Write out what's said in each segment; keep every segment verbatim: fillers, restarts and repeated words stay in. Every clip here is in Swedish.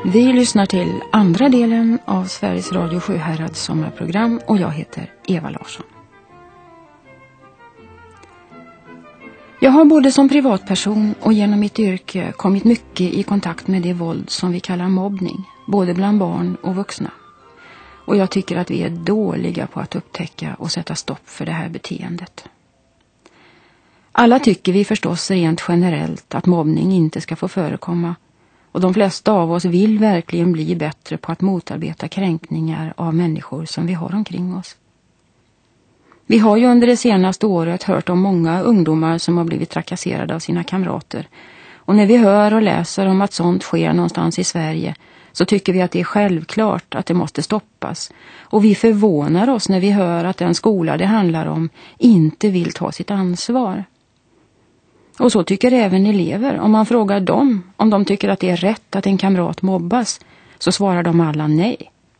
Vi lyssnar till andra delen av Sveriges Radio Sjuhärads sommarprogram och jag heter Eva Larsson. Jag har både som privatperson och genom mitt yrke kommit mycket i kontakt med det våld som vi kallar mobbning, både bland barn och vuxna. Och jag tycker att vi är dåliga på att upptäcka och sätta stopp för det här beteendet. Alla tycker vi förstås rent generellt att mobbning inte ska få förekomma. Och de flesta av oss vill verkligen bli bättre på att motarbeta kränkningar av människor som vi har omkring oss. Vi har ju under det senaste året hört om många ungdomar som har blivit trakasserade av sina kamrater. Och när vi hör och läser om att sånt sker någonstans i Sverige så tycker vi att det är självklart att det måste stoppas. Och vi förvånar oss när vi hör att den skola det handlar om inte vill ta sitt ansvar. Och så tycker även elever. Om man frågar dem om de tycker att det är rätt att en kamrat mobbas så svarar de alla nej.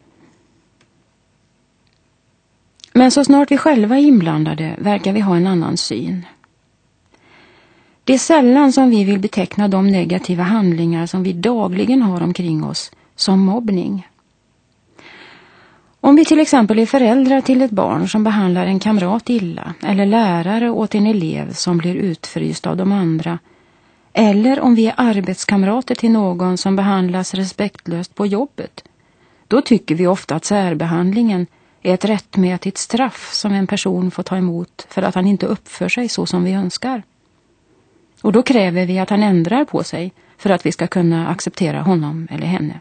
Men så snart vi själva är inblandade verkar vi ha en annan syn. Det är sällan som vi vill beteckna de negativa handlingar som vi dagligen har omkring oss som mobbning. Om vi till exempel är föräldrar till ett barn som behandlar en kamrat illa eller lärare åt en elev som blir utfryst av de andra, eller om vi är arbetskamrater till någon som behandlas respektlöst på jobbet, då tycker vi ofta att särbehandlingen är ett rättmätigt straff som en person får ta emot för att han inte uppför sig så som vi önskar. Och då kräver vi att han ändrar på sig för att vi ska kunna acceptera honom eller henne.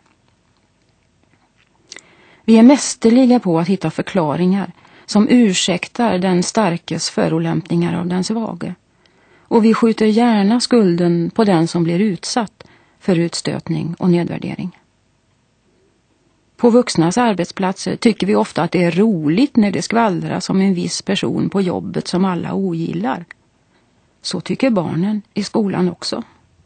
Vi är mästerliga på att hitta förklaringar som ursäktar den starkes förolämpningar av den svage. Och vi skjuter gärna skulden på den som blir utsatt för utstötning och nedvärdering. På vuxnas arbetsplatser tycker vi ofta att det är roligt när det skvallras om en viss person på jobbet som alla ogillar. Så tycker barnen i skolan också.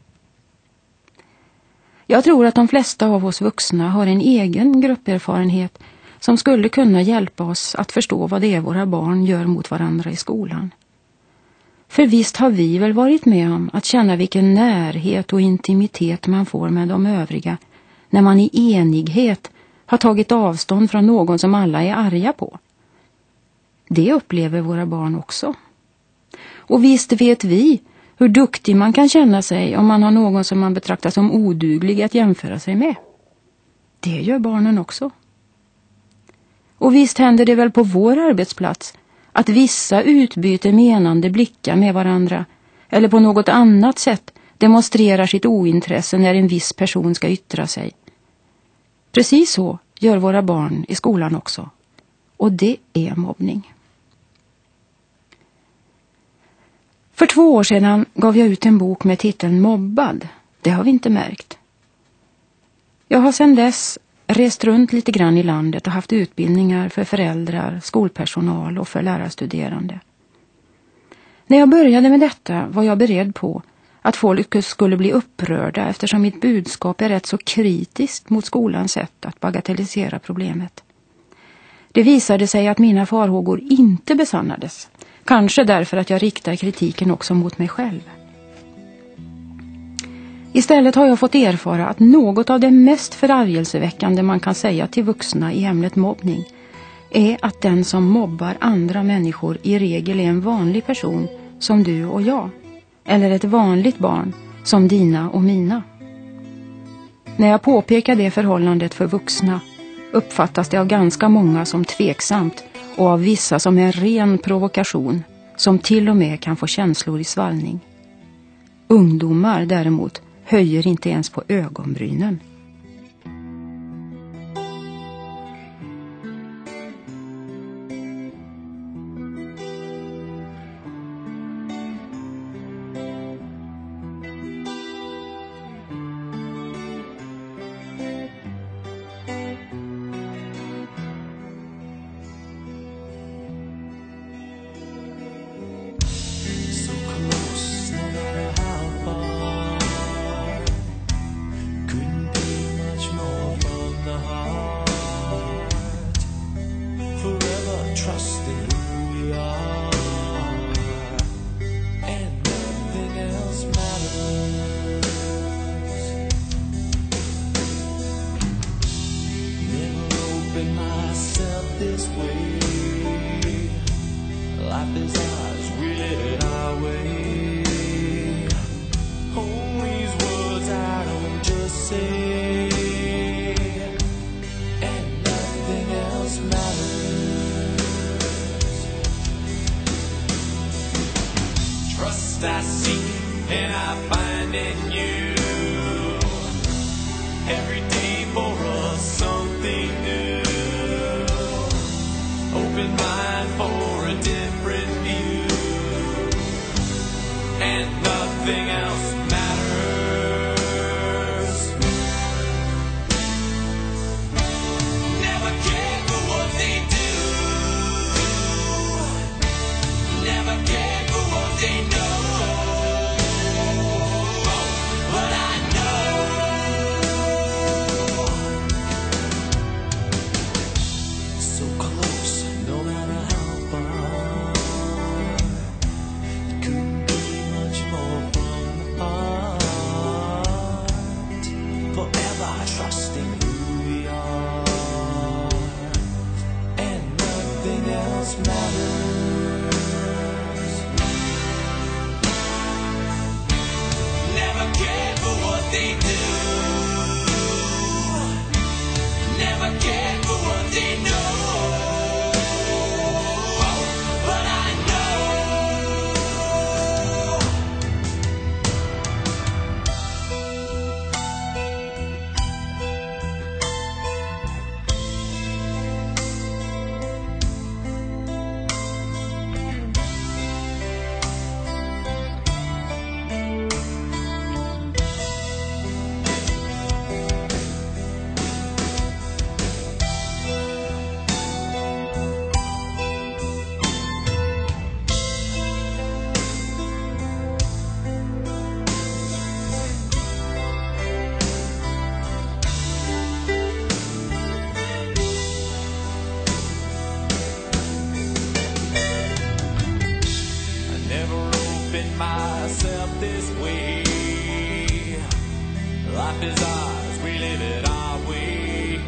Jag tror att de flesta av oss vuxna har en egen grupperfarenhet som skulle kunna hjälpa oss att förstå vad det är våra barn gör mot varandra i skolan. För visst har vi väl varit med om att känna vilken närhet och intimitet man får med de övriga när man i enighet har tagit avstånd från någon som alla är arga på. Det upplever våra barn också. Och visst vet vi hur duktig man kan känna sig om man har någon som man betraktar som oduglig att jämföra sig med. Det gör barnen också. Och visst händer det väl på vår arbetsplats att vissa utbyter menande blickar med varandra eller på något annat sätt demonstrerar sitt ointresse när en viss person ska yttra sig. Precis så gör våra barn i skolan också. Och det är mobbning. För två år sedan gav jag ut en bok med titeln Mobbad. Det har vi inte märkt. Jag har sedan dess rest runt lite grann i landet och haft utbildningar för föräldrar, skolpersonal och för lärarstuderande. När jag började med detta var jag beredd på att folk skulle bli upprörda eftersom mitt budskap är rätt så kritiskt mot skolans sätt att bagatellisera problemet. Det visade sig att mina farhågor inte besannades. Kanske därför att jag riktar kritiken också mot mig själv. Istället har jag fått erfara att något av det mest förargelseväckande man kan säga till vuxna i ämnet mobbning är att den som mobbar andra människor i regel är en vanlig person som du och jag. Eller ett vanligt barn som dina och mina. När jag påpekar det förhållandet för vuxna uppfattas det av ganska många som tveksamt och av vissa som en ren provokation som till och med kan få känslor i svallning. Ungdomar däremot höjer inte ens på ögonbrynen. Couldn't be Life is ours, we live it our way.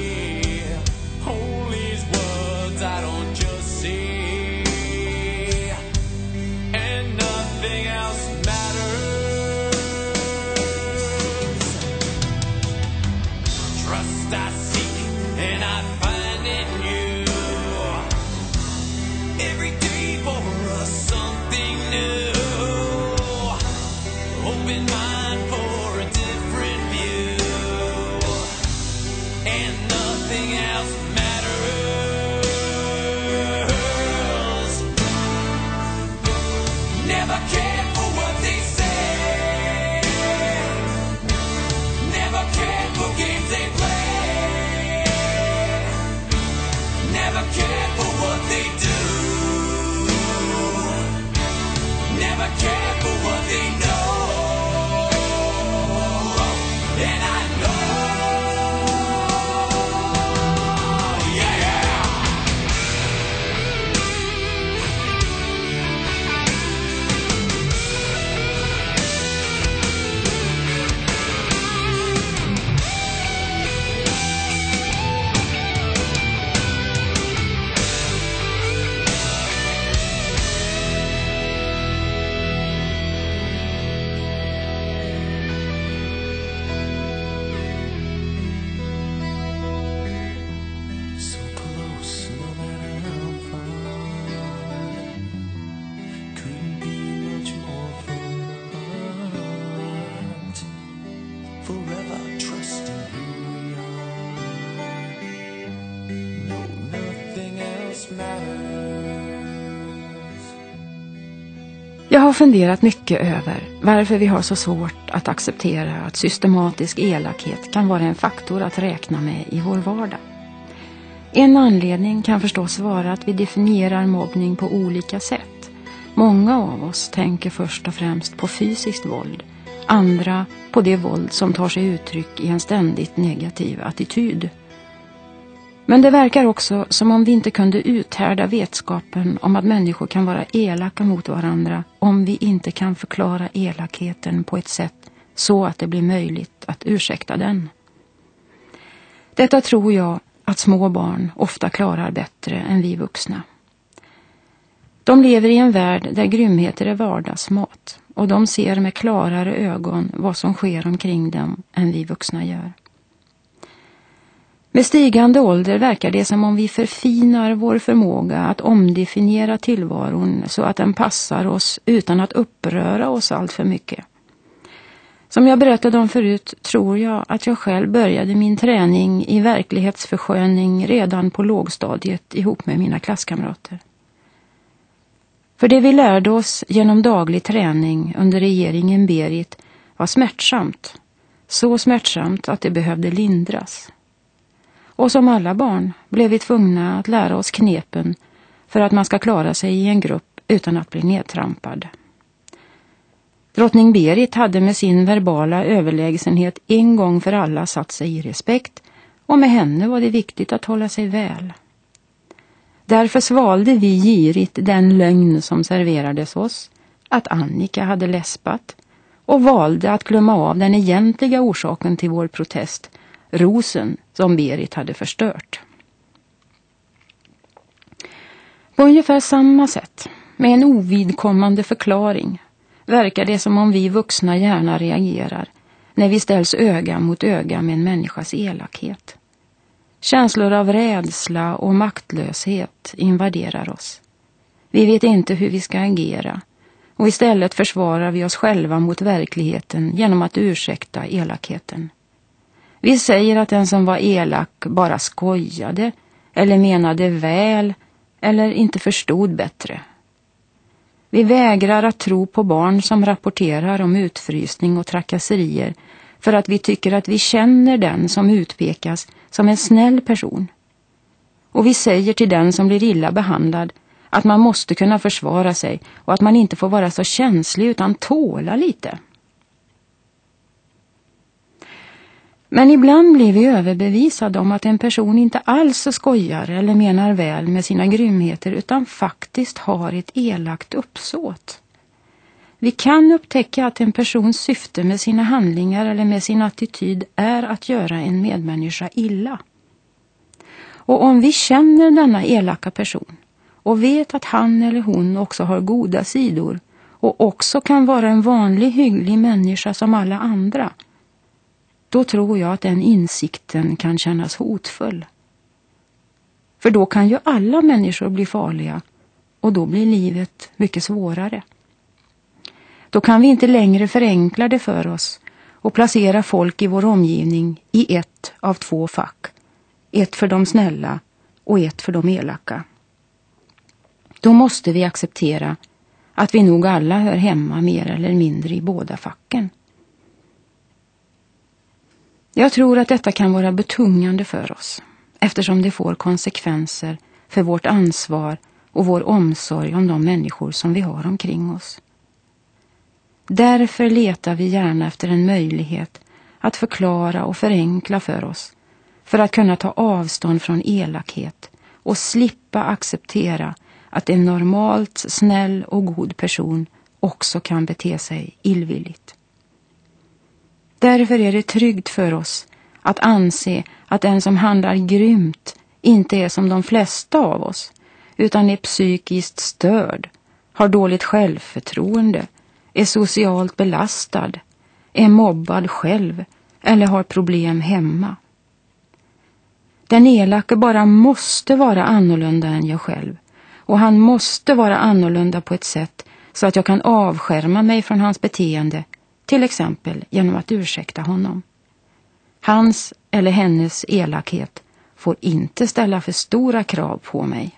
All these words I don't just say, and nothing else matters. Trust I seek and I find in you. Every day for us something new. Open mind for a different view, and nothing else matters. Never cared for what they say, never cared for games they play, never cared for what they do, never cared for what they know. And I know, yeah. So close, no matter how far. Couldn't be much more from the heart. Forever trusting who we are. No, nothing else matters. Jag har funderat mycket över varför vi har så svårt att acceptera att systematisk elakhet kan vara en faktor att räkna med i vår vardag. En anledning kan förstås vara att vi definierar mobbning på olika sätt. Många av oss tänker först och främst på fysiskt våld, andra på det våld som tar sig uttryck i en ständigt negativ attityd. Men det verkar också som om vi inte kunde uthärda vetskapen om att människor kan vara elaka mot varandra om vi inte kan förklara elakheten på ett sätt så att det blir möjligt att ursäkta den. Detta tror jag att små barn ofta klarar bättre än vi vuxna. De lever i en värld där grymheter är vardagsmat, och de ser med klarare ögon vad som sker omkring dem än vi vuxna gör. Med stigande ålder verkar det som om vi förfinar vår förmåga att omdefiniera tillvaron så att den passar oss utan att uppröra oss allt för mycket. Som jag berättade om förut tror jag att jag själv började min träning i verklighetsförsköning redan på lågstadiet ihop med mina klasskamrater. För det vi lärde oss genom daglig träning under regeringen Berit var smärtsamt. Så smärtsamt att det behövde lindras. Och som alla barn blev vi tvungna att lära oss knepen för att man ska klara sig i en grupp utan att bli nedtrampad. Drottning Berit hade med sin verbala överlägsenhet en gång för alla satt sig i respekt, och med henne var det viktigt att hålla sig väl. Därför svalde vi girigt den lögn som serverades oss, att Annika hade läspat, och valde att glömma av den egentliga orsaken till vår protest, rosen som Berit hade förstört. På ungefär samma sätt, med en ovidkommande förklaring, verkar det som om vi vuxna gärna reagerar när vi ställs öga mot öga med en människas elakhet. Känslor av rädsla och maktlöshet invaderar oss. Vi vet inte hur vi ska agera, och istället försvarar vi oss själva mot verkligheten genom att ursäkta elakheten. Vi säger att den som var elak bara skojade, eller menade väl, eller inte förstod bättre. Vi vägrar att tro på barn som rapporterar om utfrysning och trakasserier för att vi tycker att vi känner den som utpekas som en snäll person. Och vi säger till den som blir illa behandlad att man måste kunna försvara sig och att man inte får vara så känslig utan tåla lite. Men ibland blir vi överbevisade om att en person inte alls skojar eller menar väl med sina grymheter utan faktiskt har ett elakt uppsåt. Vi kan upptäcka att en persons syfte med sina handlingar eller med sin attityd är att göra en medmänniska illa. Och om vi känner denna elaka person och vet att han eller hon också har goda sidor och också kan vara en vanlig hygglig människa som alla andra, då tror jag att den insikten kan kännas hotfull. För då kan ju alla människor bli farliga och då blir livet mycket svårare. Då kan vi inte längre förenkla det för oss och placera folk i vår omgivning i ett av två fack. Ett för de snälla och ett för de elaka. Då måste vi acceptera att vi nog alla hör hemma mer eller mindre i båda facken. Jag tror att detta kan vara betungande för oss, eftersom det får konsekvenser för vårt ansvar och vår omsorg om de människor som vi har omkring oss. Därför letar vi gärna efter en möjlighet att förklara och förenkla för oss, för att kunna ta avstånd från elakhet och slippa acceptera att en normalt snäll och god person också kan bete sig illvilligt. Därför är det tryggt för oss att anse att den som handlar grymt inte är som de flesta av oss, utan är psykiskt störd, har dåligt självförtroende, är socialt belastad, är mobbad själv eller har problem hemma. Den elake bara måste vara annorlunda än jag själv, och han måste vara annorlunda på ett sätt så att jag kan avskärma mig från hans beteende, till exempel genom att ursäkta honom. Hans eller hennes elakhet får inte ställa för stora krav på mig.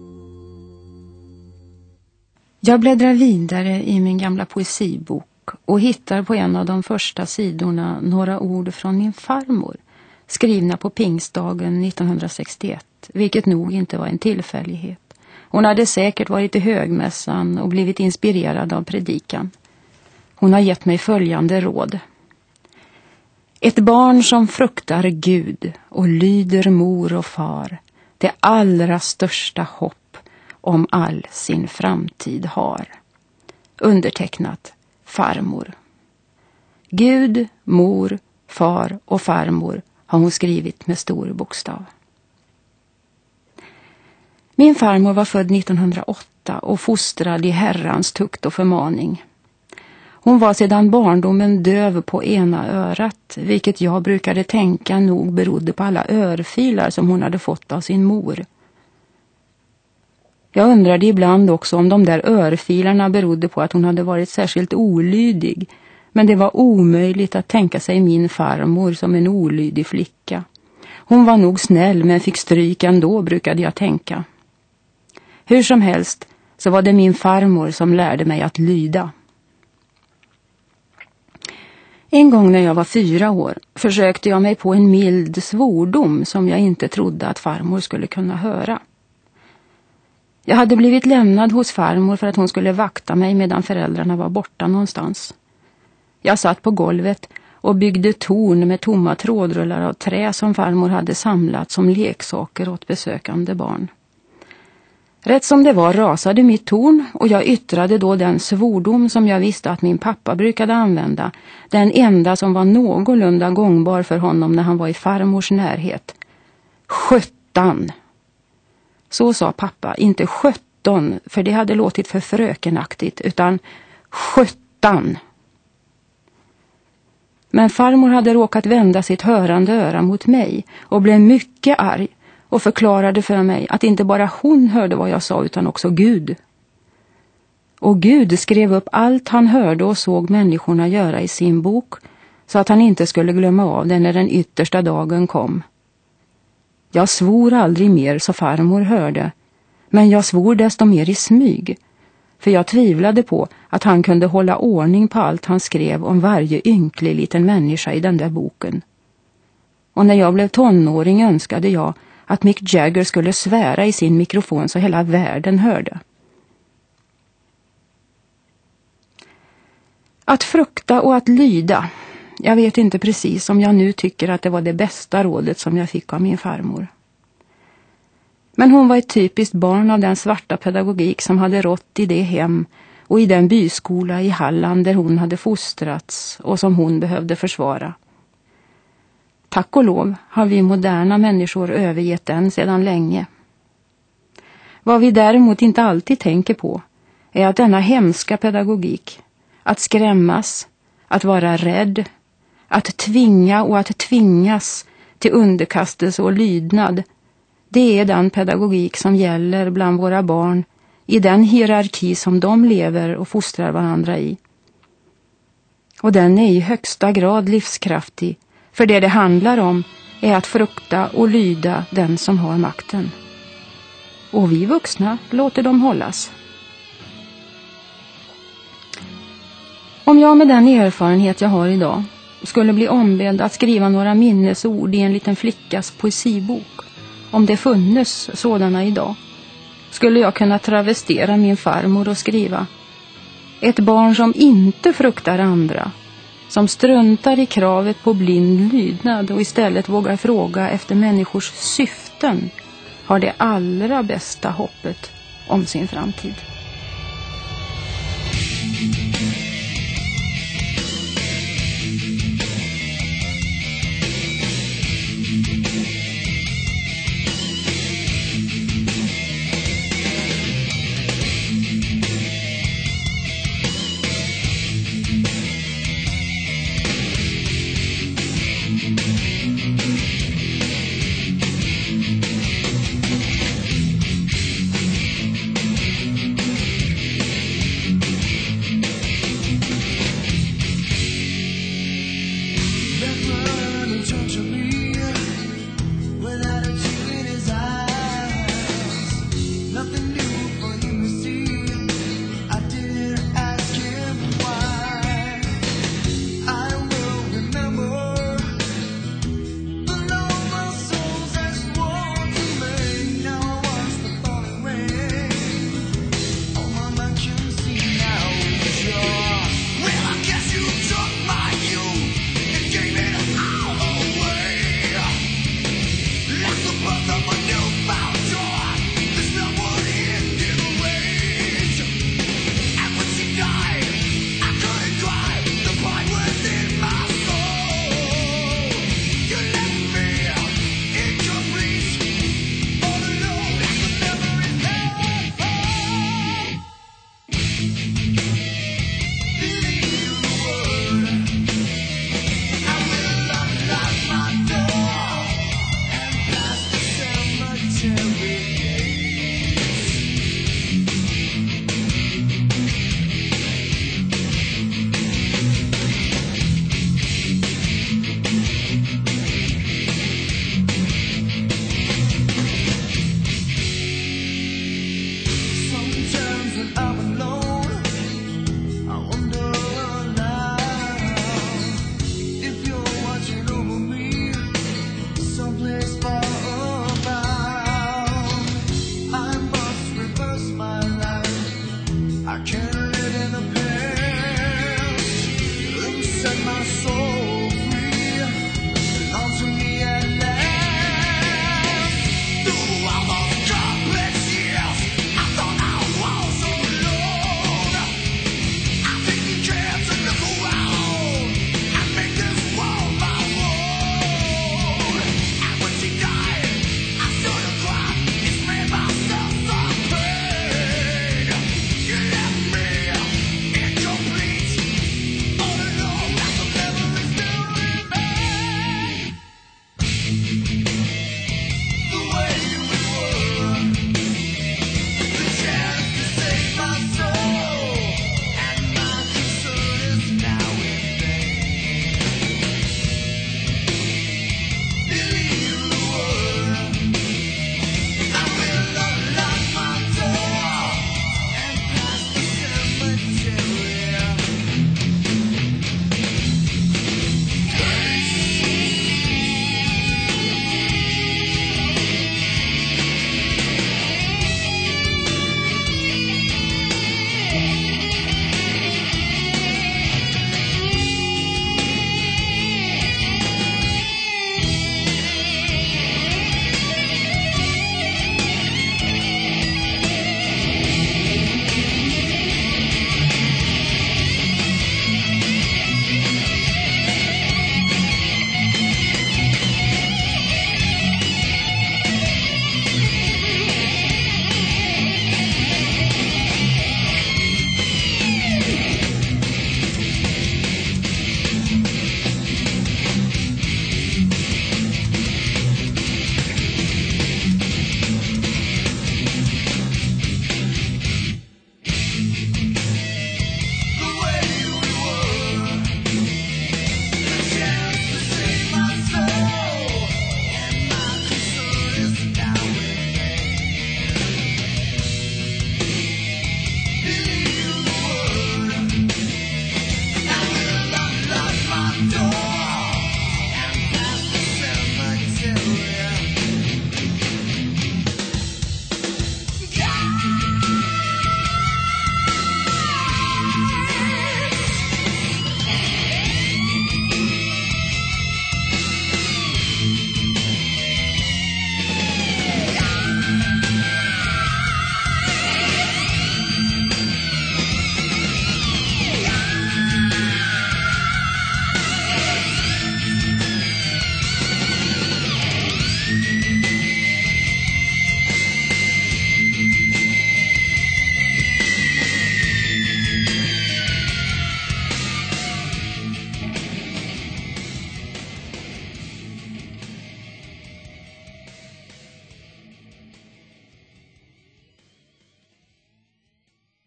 Jag bläddrar vidare i min gamla poesibok och hittar på en av de första sidorna några ord från min farmor, skrivna på pingstdagen nittonhundrasextioett, vilket nog inte var en tillfällighet. Hon hade säkert varit i högmässan och blivit inspirerad av predikan. Hon har gett mig följande råd. Ett barn som fruktar Gud och lyder mor och far, det allra största hopp om all sin framtid har. Undertecknat farmor. Gud, mor, far och farmor har hon skrivit med stor bokstav. Min farmor var född nittonhundraåtta och fostrad i Herrans tukt och förmaning. Hon var sedan barndomen döv på ena örat, vilket jag brukade tänka nog berodde på alla örfilar som hon hade fått av sin mor. Jag undrade ibland också om de där örfilarna berodde på att hon hade varit särskilt olydig, men det var omöjligt att tänka sig min farmor som en olydig flicka. Hon var nog snäll men fick stryk ändå, brukade jag tänka. Hur som helst så var det min farmor som lärde mig att lyda. En gång när jag var fyra år försökte jag mig på en mild svordom som jag inte trodde att farmor skulle kunna höra. Jag hade blivit lämnad hos farmor för att hon skulle vakta mig medan föräldrarna var borta någonstans. Jag satt på golvet och byggde torn med tomma trådrullar av trä som farmor hade samlat som leksaker åt besökande barn. Rätt som det var rasade mitt torn och jag yttrade då den svordom som jag visste att min pappa brukade använda, den enda som var någorlunda gångbar för honom när han var i farmors närhet. Sjutton! Så sa pappa, inte sjutton, för det hade låtit för frökenaktigt, utan sjutton. Men farmor hade råkat vända sitt hörande öra mot mig och blev mycket arg och förklarade för mig att inte bara hon hörde vad jag sa utan också Gud. Och Gud skrev upp allt han hörde och såg människorna göra i sin bok så att han inte skulle glömma av det när den yttersta dagen kom. Jag svor aldrig mer så farmor hörde, men jag svor desto mer i smyg, för jag tvivlade på att han kunde hålla ordning på allt han skrev om varje ynklig liten människa i den där boken. Och när jag blev tonåring önskade jag att Mick Jagger skulle svära i sin mikrofon så hela världen hörde. Att frukta och att lyda. Jag vet inte precis om jag nu tycker att det var det bästa rådet som jag fick av min farmor. Men hon var ett typiskt barn av den svarta pedagogik som hade rått i det hem och i den byskola i Halland där hon hade fostrats och som hon behövde försvara. Tack och lov har vi moderna människor övergett den sedan länge. Vad vi däremot inte alltid tänker på är att denna hemska pedagogik, att skrämmas, att vara rädd, att tvinga och att tvingas till underkastelse och lydnad, det är den pedagogik som gäller bland våra barn i den hierarki som de lever och fostrar varandra i. Och den är i högsta grad livskraftig, för det det handlar om är att frukta och lyda den som har makten. Och vi vuxna låter dem hållas. Om jag med den erfarenhet jag har idag skulle bli ombedd att skriva några minnesord i en liten flickas poesibok, om det funnes sådana idag, skulle jag kunna travestera min farmor och skriva: ett barn som inte fruktar andra, som struntar i kravet på blind lydnad och istället vågar fråga efter människors syften, har det allra bästa hoppet om sin framtid. forget.